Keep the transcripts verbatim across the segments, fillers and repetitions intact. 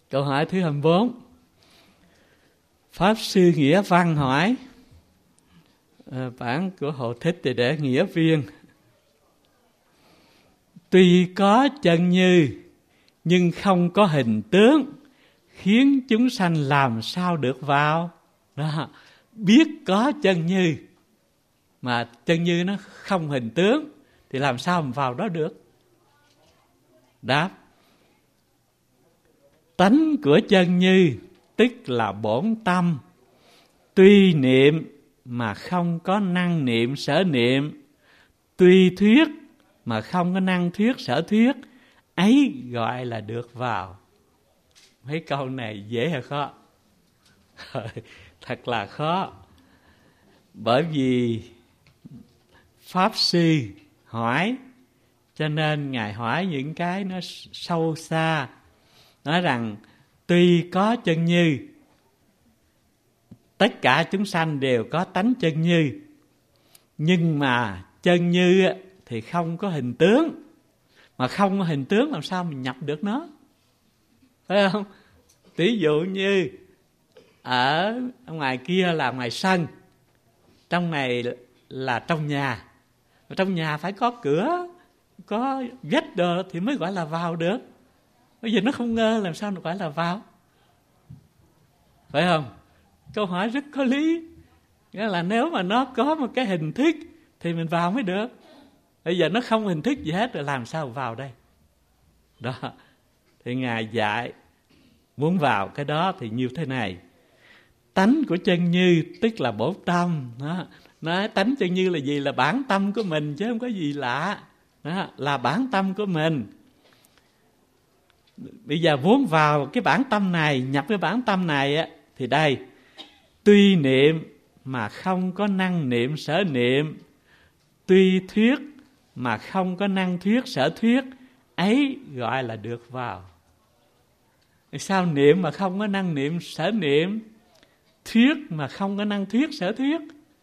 Câu hỏi thứ hai mươi bốn. Pháp Sư Nghĩa Văn hỏi, à, bản của Hộ Thích thì để nghĩa viên. Tuy có chân như nhưng không có hình tướng, khiến chúng sanh làm sao được vào? Đó, biết có chân như mà chân như nó không hình tướng thì làm sao mà vào đó được? Đáp: tánh của chân như tức là bổn tâm, tuy niệm mà không có năng niệm sở niệm, tuy thuyết mà không có năng thuyết sở thuyết, ấy gọi là được vào. Mấy câu này dễ hay khó? Thật là khó. Bởi vì Pháp Sư hỏi, cho nên Ngài hỏi những cái nó sâu xa. Nói rằng tuy có chân như, tất cả chúng sanh đều có tánh chân như, nhưng mà chân như thì không có hình tướng. Mà không có hình tướng làm sao mình nhập được nó? Phải không? Ví dụ như ở ngoài kia là ngoài sân, trong này là trong nhà. Trong nhà phải có cửa, có vách đồ thì mới gọi là vào được. Bây giờ nó không ngơ làm sao nó gọi là vào? Phải không? Câu hỏi rất có lý. Nghĩa là nếu mà nó có một cái hình thức thì mình vào mới được. Bây giờ nó không hình thức gì hết rồi làm sao vào đây? Đó. Thì Ngài dạy muốn vào cái đó thì như thế này. Tánh của chân như tức là bổn tâm. Đó. Nói tánh chân như là gì? Là bản tâm của mình chứ không có gì lạ. Đó. Là bản tâm của mình. Bây giờ muốn vào cái bản tâm này, nhập cái bản tâm này á, thì đây, tuy niệm mà không có năng niệm sở niệm, tuy thuyết mà không có năng thuyết sở thuyết, ấy gọi là được vào. Sao niệm mà không có năng niệm sở niệm, thuyết mà không có năng thuyết sở thuyết?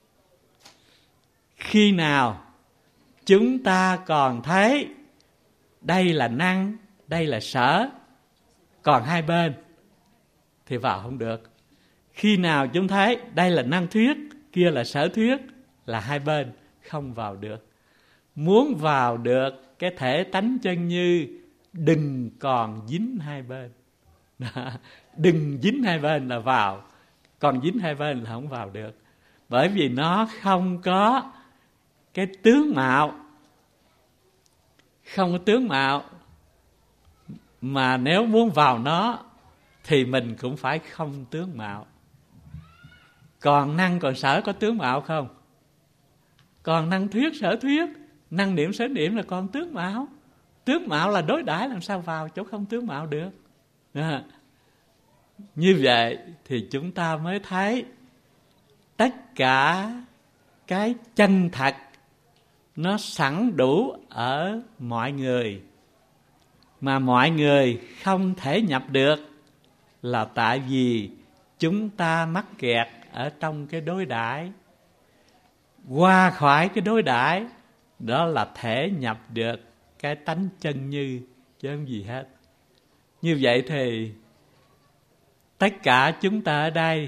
Khi nào chúng ta còn thấy đây là năng, đây là sở, còn hai bên thì vào không được. Khi nào chúng thấy đây là năng thuyết, kia là sở thuyết, là hai bên không vào được. Muốn vào được cái thể tánh chân như, đừng còn dính hai bên. Đừng dính hai bên là vào, còn dính hai bên là không vào được. Bởi vì nó không có cái tướng mạo. Không có tướng mạo. Mà nếu muốn vào nó thì mình cũng phải không tướng mạo. Còn năng còn sở có tướng mạo không? Còn năng thuyết sở thuyết, năng niệm sở niệm là còn tướng mạo. Tướng mạo là đối đãi, làm sao vào chỗ không tướng mạo được? À, như vậy thì chúng ta mới thấy tất cả cái chân thật nó sẵn đủ ở mọi người, mà mọi người không thể nhập được là tại vì chúng ta mắc kẹt ở trong cái đối đãi. Qua khỏi cái đối đãi đó là thể nhập được cái tánh chân như, chứ không gì hết. Như vậy thì tất cả chúng ta ở đây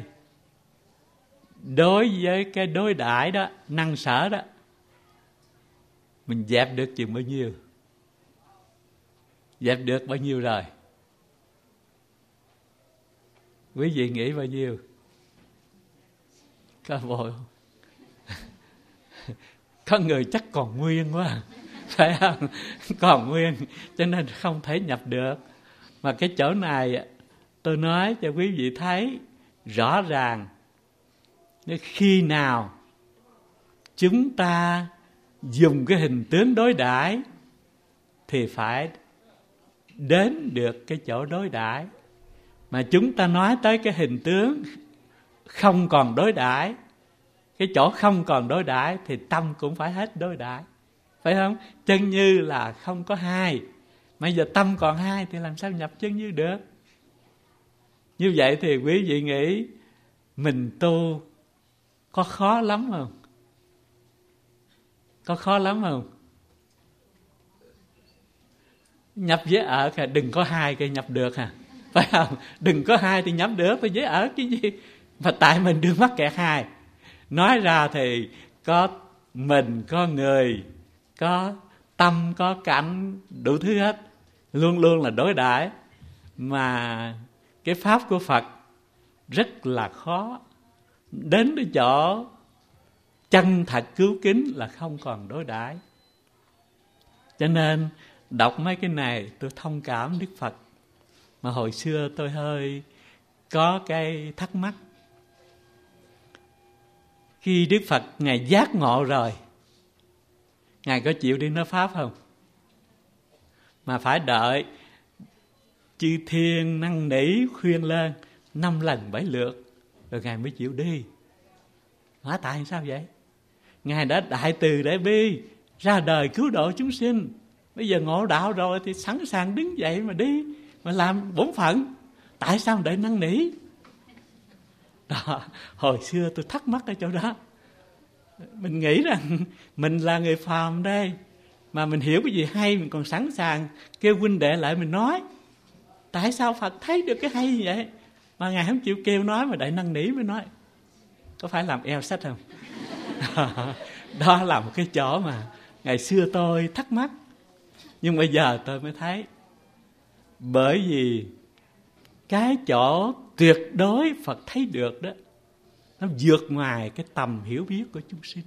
đối với cái đối đãi đó, năng sở đó, mình dẹp được chừng bao nhiêu? Dẹp được bao nhiêu rồi? Quý vị nghĩ bao nhiêu? Có vội không? Có người chắc còn nguyên quá, phải không? Còn nguyên, cho nên không thể nhập được. Mà cái chỗ này tôi nói cho quý vị thấy rõ ràng, khi nào chúng ta dùng cái hình tướng đối đãi thì phải đến được cái chỗ đối đãi. Mà chúng ta nói tới cái hình tướng không còn đối đãi, cái chỗ không còn đối đãi thì tâm cũng phải hết đối đãi, phải không? Chân như là không có hai, mà giờ tâm còn hai thì làm sao nhập chân như được? Như vậy thì quý vị nghĩ mình tu có khó lắm không? Có khó lắm không? Nhập với ở kìa, đừng có hai cái nhập được hả? phải không? Đừng có hai thì nhập được, phải dễ ở cái gì. Mà tại mình đương mắc kẹt hai. Nói ra thì có mình, có người, có tâm, có cảnh, đủ thứ hết. Luôn luôn là đối đãi. Mà cái pháp của Phật rất là khó. Đến cái chỗ chân thật cứu kính là không còn đối đãi. Cho nên đọc mấy cái này tôi thông cảm Đức Phật. Mà hồi xưa tôi hơi có cái thắc mắc. Khi Đức Phật Ngài giác ngộ rồi, Ngài có chịu đi nói Pháp không? Mà phải đợi chư thiên năn nỉ khuyên lên năm lần bảy lượt rồi Ngài mới chịu đi. Hỏi tại sao vậy? Ngài đã đại từ đại bi, ra đời cứu độ chúng sinh. Bây giờ ngộ đạo rồi thì sẵn sàng đứng dậy mà đi, mà làm bổn phận. Tại sao đợi năn nỉ? Đó, hồi xưa tôi thắc mắc ở chỗ đó. Mình nghĩ rằng mình là người phàm đây, mà mình hiểu cái gì hay mình còn sẵn sàng kêu huynh đệ lại mình nói. Tại sao Phật thấy được cái hay như vậy mà Ngài không chịu kêu nói mà đợi năn nỉ mới nói? Có phải làm eo sách không? Đó là một cái chỗ mà ngày xưa tôi thắc mắc. Nhưng bây giờ tôi mới thấy. Bởi vì cái chỗ tuyệt đối Phật thấy được đó, nó vượt ngoài cái tầm hiểu biết của chúng sinh.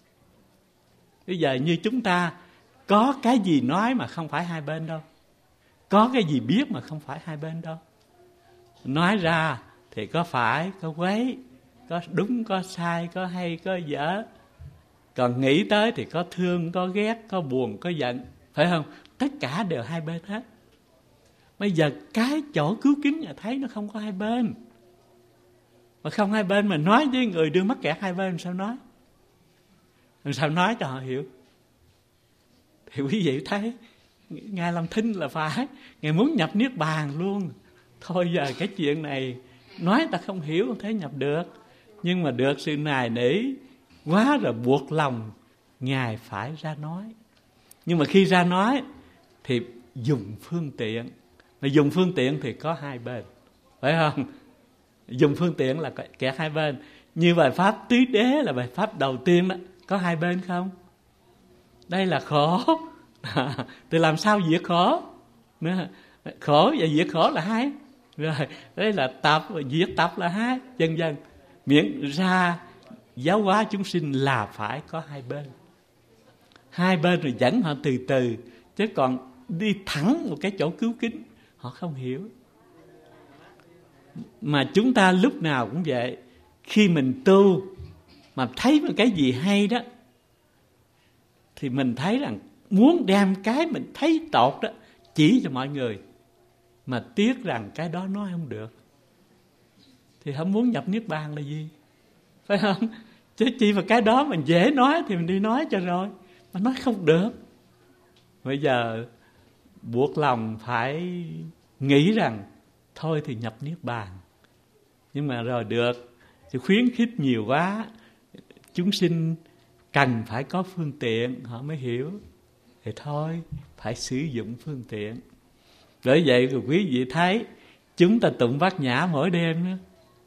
Bây giờ như chúng ta có cái gì nói mà không phải hai bên đâu, có cái gì biết mà không phải hai bên đâu. Nói ra thì có phải, có quấy, có đúng, có sai, có hay, có dở. Còn nghĩ tới thì có thương, có ghét, có buồn, có giận, phải không? Tất cả đều hai bên hết. Bây giờ cái chỗ cứu kính nhà thấy nó không có hai bên. Mà không hai bên mà nói với người đương mắc kẹt hai bên sao nói? Làm sao nói cho họ hiểu? Thì quý vị thấy Ngài làm thinh là phải, Ngài muốn nhập Niết Bàn luôn. Thôi giờ cái chuyện này nói ta không hiểu, không thể nhập được. Nhưng mà được sự nài nỉ quá rồi buộc lòng Ngài phải ra nói. Nhưng mà khi ra nói thì dùng phương tiện. Mà dùng phương tiện thì có hai bên, phải không? Dùng phương tiện là kẹt hai bên. Như bài pháp tứ đế là bài pháp đầu tiên đó, có hai bên không? Đây là khổ. Thì làm sao diệt khổ? Khổ và diệt khổ là hai. Rồi, đây là tập và diệt tập là hai. Dần dần miễn ra giáo hóa chúng sinh là phải có hai bên. Hai bên rồi dẫn họ từ từ. Chứ còn đi thẳng một cái chỗ cứu kính họ không hiểu. Mà chúng ta lúc nào cũng vậy. Khi mình tu mà thấy một cái gì hay đó, thì mình thấy rằng muốn đem cái mình thấy tốt đó chỉ cho mọi người, mà tiếc rằng cái đó nói không được, thì không muốn nhập Niết Bàn là gì? Phải không? Chứ chỉ vào cái đó mình dễ nói thì mình đi nói cho rồi, mà nói không được. Bây giờ buộc lòng phải nghĩ rằng thôi thì nhập Niết Bàn. Nhưng mà rồi được thì khuyến khích nhiều quá, chúng sinh cần phải có phương tiện họ mới hiểu, thì thôi phải sử dụng phương tiện. Bởi vậy thì quý vị thấy chúng ta tụng Bát Nhã mỗi đêm nữa.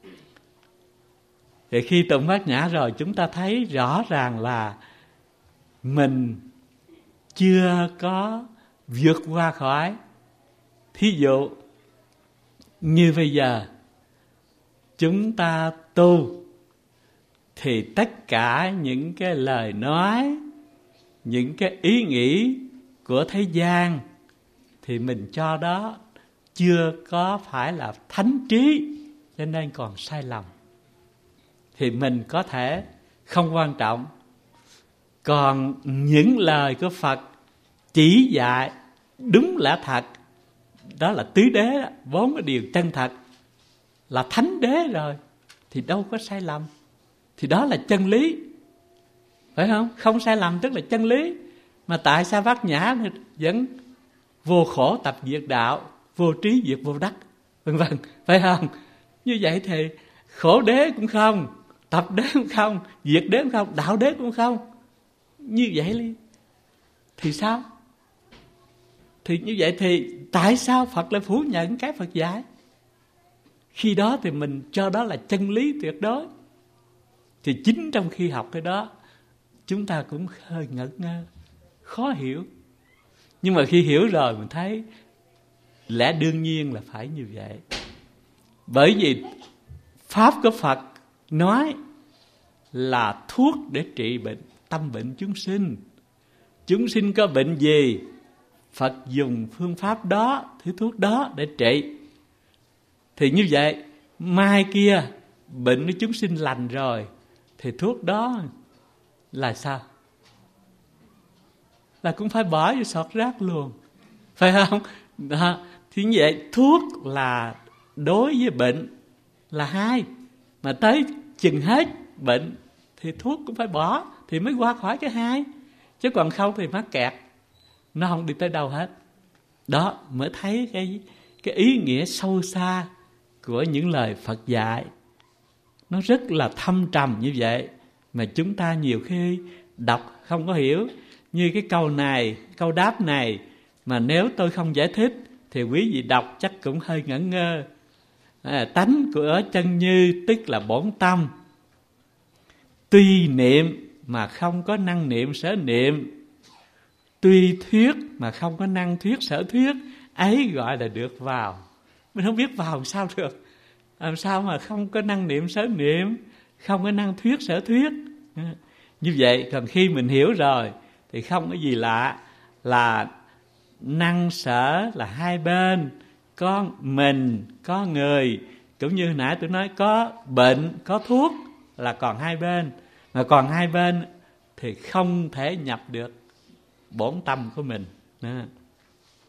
Thì khi tụng Bát Nhã rồi chúng ta thấy rõ ràng là mình chưa có vượt qua khỏi. Thí dụ như bây giờ chúng ta tu thì tất cả những cái lời nói, những cái ý nghĩ của thế gian thì mình cho đó chưa có phải là thánh trí, cho nên còn sai lầm. Thì mình có thể không quan trọng. Còn những lời của Phật chỉ dạy đúng lẽ thật, đó là tứ đế đó, bốn cái điều chân thật, là thánh đế rồi, thì đâu có sai lầm. Thì đó là chân lý, phải không? Không sai lầm tức là chân lý. Mà tại sao Bát Nhã vẫn vô khổ tập diệt đạo, vô trí diệt vô đắc, vân vân, phải không? Như vậy thì khổ đế cũng không, tập đế cũng không, diệt đế cũng không, đạo đế cũng không. Như vậy thì sao? Thì như vậy thì tại sao Phật lại phủ nhận cái Phật dạy? khi đó thì mình cho đó là chân lý tuyệt đối. Thì chính trong khi học cái đó, chúng ta cũng hơi ngỡ ngơ, khó hiểu. Nhưng mà khi hiểu rồi mình thấy lẽ đương nhiên là phải như vậy. Bởi vì Pháp của Phật nói là thuốc để trị bệnh, tâm bệnh chúng sinh. Chúng sinh có bệnh gì, Phật dùng phương pháp đó, thứ thuốc đó để trị. Thì như vậy, mai kia bệnh của chúng sinh lành rồi, thì thuốc đó là sao? Là cũng phải bỏ vô sọt rác luôn, phải không? Đó. Thì như vậy, thuốc là đối với bệnh là hai, mà tới chừng hết bệnh thì thuốc cũng phải bỏ, thì mới qua khỏi cái hai. Chứ còn không thì mắc kẹt, nó không đi tới đâu hết. Đó mới thấy cái, cái ý nghĩa sâu xa của những lời Phật dạy. Nó rất là thâm trầm như vậy, mà chúng ta nhiều khi đọc không có hiểu. Như cái câu này, câu đáp này, mà nếu tôi không giải thích thì quý vị đọc chắc cũng hơi ngẩn ngơ. À, tánh của chân như tức là bổn tâm, tuy niệm mà không có năng niệm sở niệm, tuy thuyết mà không có năng thuyết sở thuyết, ấy gọi là được vào. Mình không biết vào làm sao được. Làm sao mà không có năng niệm sở niệm, không có năng thuyết sở thuyết. Như vậy, còn khi mình hiểu rồi thì không có gì lạ, là năng sở là hai bên, có mình, có người. Cũng như nãy tôi nói, có bệnh, có thuốc là còn hai bên. Mà còn hai bên thì không thể nhập được bổn tâm của mình.